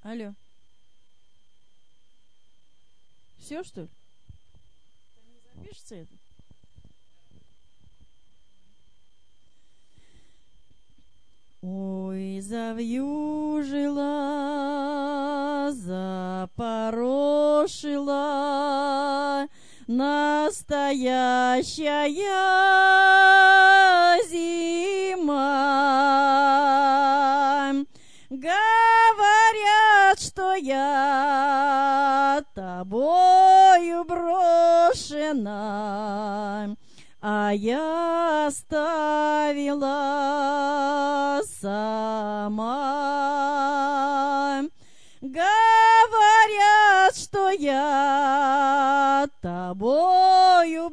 Алло. Все, что ли? Не запишется это? Ой, завьюжила, запорошила настоящая зима. Говорят, что я тобою брошена, а я оставила сама. Говорят, что я тобою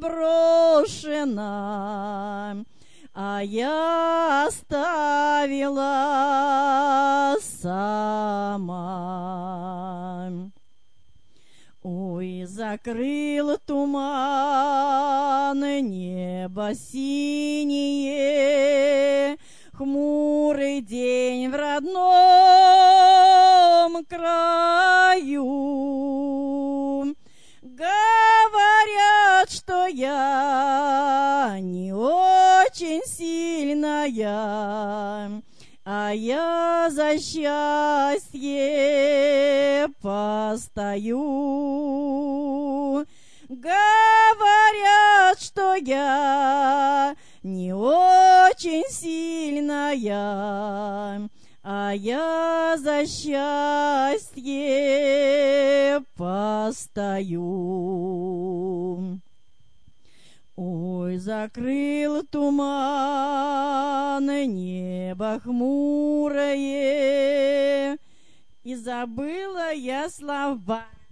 брошена, а я оставила сама. Ой, закрыл туман небо синее, хмурый день в родном краю. Говорят, что я не очень сильная, а я за счастье постою. Говорят, что я не очень сильная, а я за счастье постою. Ой, закрыл туман небо хмурое, и забыла я слова.